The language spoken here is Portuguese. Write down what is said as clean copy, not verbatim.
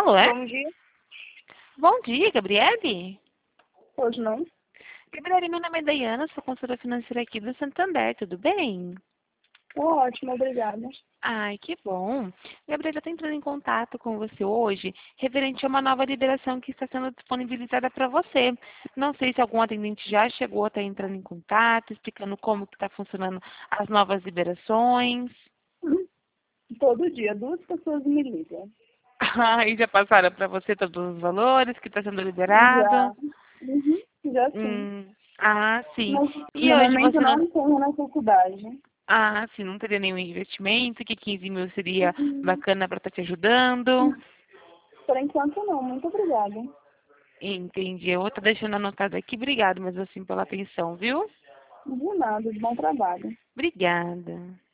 é? Bom dia. Bom dia, Gabriele. Hoje não. Gabriele, meu nome é Dayana, sou consultora financeira aqui do Santander, tudo bem? Tô ótimo, obrigada. Ai, que bom. Gabriela, eu estou entrando em contato com você hoje, referente a uma nova liberação que está sendo disponibilizada para você. Não sei se algum atendente já chegou a estar entrando em contato, explicando como que está funcionando as novas liberações. Todo dia, 2 pessoas me ligam. Ai, já passaram para você todos os valores que está sendo Já. liberado? Já sim. Sim. Mas E no hoje momento você não. não tenho necessidade. Sim, não teria nenhum investimento, que 15 mil seria bacana para estar te ajudando. Por enquanto não, muito obrigada. Entendi. Eu vou estar deixando anotado aqui. Obrigada, mesmo assim, pela atenção, viu? De nada, de bom trabalho. Obrigada.